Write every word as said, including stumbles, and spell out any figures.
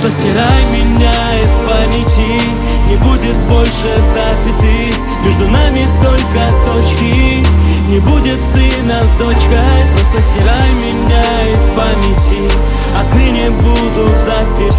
Просто стирай меня из памяти, не будет больше запятых, между нами только точки, не будет сына с дочкой. Просто стирай меня из памяти, отныне буду запятых.